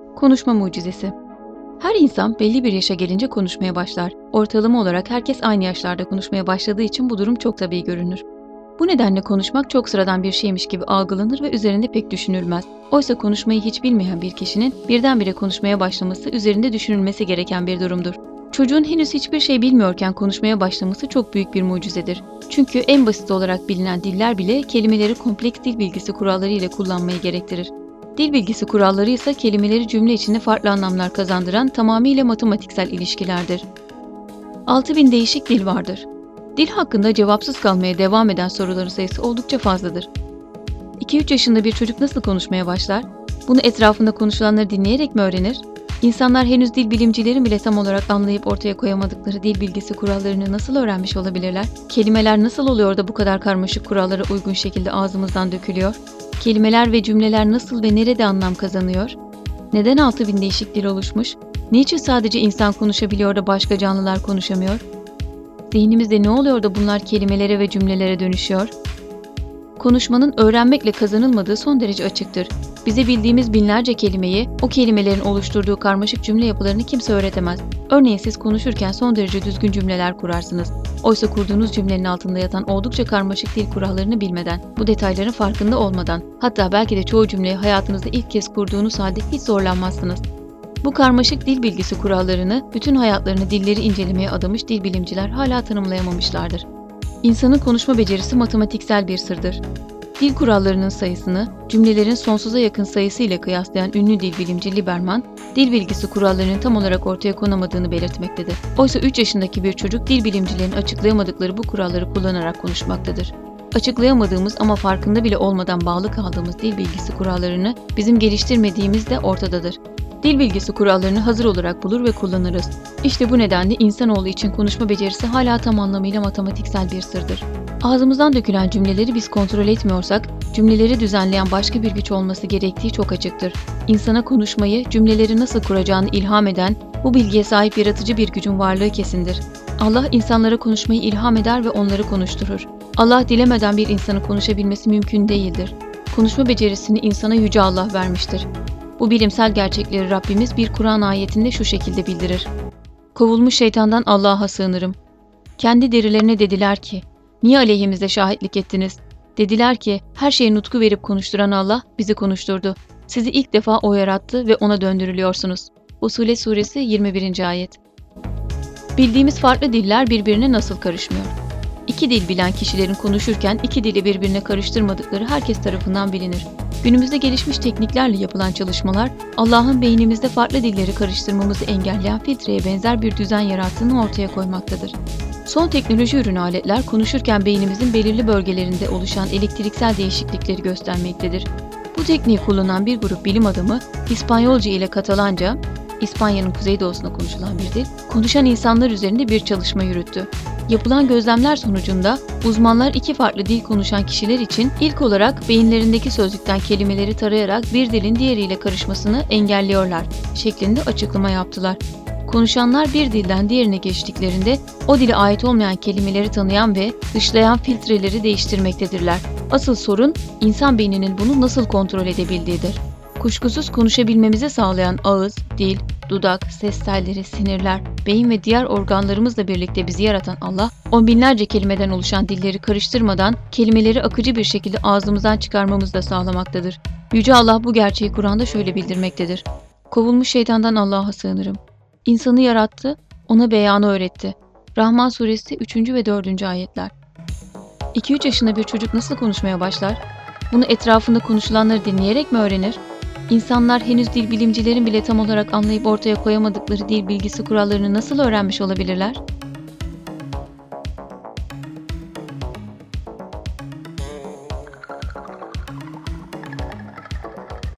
Konuşma mucizesi. Her insan belli bir yaşa gelince konuşmaya başlar. Ortalama olarak herkes aynı yaşlarda konuşmaya başladığı için bu durum çok tabii görünür. Bu nedenle konuşmak çok sıradan bir şeymiş gibi algılanır ve üzerinde pek düşünülmez. Oysa konuşmayı hiç bilmeyen bir kişinin birdenbire konuşmaya başlaması üzerinde düşünülmesi gereken bir durumdur. Çocuğun henüz hiçbir şey bilmiyorken konuşmaya başlaması çok büyük bir mucizedir. Çünkü en basit olarak bilinen diller bile kelimeleri kompleks dil bilgisi kuralları ile kullanmayı gerektirir. Dil bilgisi kuralları ise kelimeleri cümle içinde farklı anlamlar kazandıran tamamıyla matematiksel ilişkilerdir. 6000 değişik dil vardır. Dil hakkında cevapsız kalmaya devam eden soruların sayısı oldukça fazladır. 2-3 yaşında bir çocuk nasıl konuşmaya başlar? Bunu etrafında konuşulanları dinleyerek mi öğrenir? İnsanlar henüz dil bilimcilerin bile tam olarak anlayıp ortaya koyamadıkları dil bilgisi kurallarını nasıl öğrenmiş olabilirler? Kelimeler nasıl oluyor da bu kadar karmaşık kurallara uygun şekilde ağzımızdan dökülüyor? Kelimeler ve cümleler nasıl ve nerede anlam kazanıyor? Neden 6000 değişik dil oluşmuş? Niçin sadece insan konuşabiliyor da başka canlılar konuşamıyor? Zihnimizde ne oluyor da bunlar kelimelere ve cümlelere dönüşüyor? Konuşmanın öğrenmekle kazanılmadığı son derece açıktır. Bize bildiğimiz binlerce kelimeyi, o kelimelerin oluşturduğu karmaşık cümle yapılarını kimse öğretemez. Örneğin siz konuşurken son derece düzgün cümleler kurarsınız. Oysa kurduğunuz cümlenin altında yatan oldukça karmaşık dil kurallarını bilmeden, bu detayların farkında olmadan, hatta belki de çoğu cümleyi hayatınızda ilk kez kurduğunuz halde hiç zorlanmazsınız. Bu karmaşık dil bilgisi kurallarını, bütün hayatlarını dilleri incelemeye adamış dil bilimciler hala tanımlayamamışlardır. İnsanın konuşma becerisi matematiksel bir sırdır. Dil kurallarının sayısını, cümlelerin sonsuza yakın sayısı ile kıyaslayan ünlü dil bilimci Lieberman, dil bilgisi kurallarının tam olarak ortaya konamadığını belirtmektedir. Oysa 3 yaşındaki bir çocuk dil bilimcilerin açıklayamadıkları bu kuralları kullanarak konuşmaktadır. Açıklayamadığımız ama farkında bile olmadan bağlı kaldığımız dil bilgisi kurallarını bizim geliştirmediğimiz de ortadadır. Dil bilgisi kurallarını hazır olarak bulur ve kullanırız. İşte bu nedenle insanoğlu için konuşma becerisi hala tam anlamıyla matematiksel bir sırdır. Ağzımızdan dökülen cümleleri biz kontrol etmiyorsak, cümleleri düzenleyen başka bir güç olması gerektiği çok açıktır. İnsana konuşmayı, cümleleri nasıl kuracağını ilham eden, bu bilgiye sahip yaratıcı bir gücün varlığı kesindir. Allah insanlara konuşmayı ilham eder ve onları konuşturur. Allah dilemeden bir insanın konuşabilmesi mümkün değildir. Konuşma becerisini insana Yüce Allah vermiştir. Bu bilimsel gerçekleri Rabbimiz bir Kur'an ayetinde şu şekilde bildirir. Kovulmuş şeytandan Allah'a sığınırım. Kendi derilerine dediler ki, niye aleyhimizde şahitlik ettiniz? Dediler ki, her şeye nutku verip konuşturan Allah bizi konuşturdu. Sizi ilk defa O yarattı ve O'na döndürülüyorsunuz. Fussilet Suresi 21. ayet. Bildiğimiz farklı diller birbirine nasıl karışmıyor? İki dil bilen kişilerin konuşurken iki dili birbirine karıştırmadıkları herkes tarafından bilinir. Günümüzde gelişmiş tekniklerle yapılan çalışmalar, Allah'ın beynimizde farklı dilleri karıştırmamızı engelleyen filtreye benzer bir düzen yarattığını ortaya koymaktadır. Son teknoloji ürünü aletler konuşurken beynimizin belirli bölgelerinde oluşan elektriksel değişiklikleri göstermektedir. Bu tekniği kullanan bir grup bilim adamı, İspanyolca ile Katalanca, İspanya'nın kuzeydoğusunda konuşulan bir dil, konuşan insanlar üzerinde bir çalışma yürüttü. Yapılan gözlemler sonucunda uzmanlar iki farklı dil konuşan kişiler için ilk olarak beyinlerindeki sözlükten kelimeleri tarayarak bir dilin diğeriyle karışmasını engelliyorlar şeklinde açıklama yaptılar. Konuşanlar bir dilden diğerine geçtiklerinde o dile ait olmayan kelimeleri tanıyan ve dışlayan filtreleri değiştirmektedirler. Asıl sorun insan beyninin bunu nasıl kontrol edebildiğidir. Kuşkusuz konuşabilmemizi sağlayan ağız, dil, dudak, ses telleri, sinirler, beyin ve diğer organlarımızla birlikte bizi yaratan Allah, on binlerce kelimeden oluşan dilleri karıştırmadan kelimeleri akıcı bir şekilde ağzımızdan çıkarmamızı da sağlamaktadır. Yüce Allah bu gerçeği Kur'an'da şöyle bildirmektedir. Kovulmuş şeytandan Allah'a sığınırım. İnsanı yarattı, ona beyanı öğretti. Rahman Suresi 3. ve 4. ayetler. 2-3 yaşında bir çocuk nasıl konuşmaya başlar? Bunu etrafında konuşulanları dinleyerek mi öğrenir? İnsanlar henüz dil bilimcilerin bile tam olarak anlayıp ortaya koyamadıkları dil bilgisi kurallarını nasıl öğrenmiş olabilirler?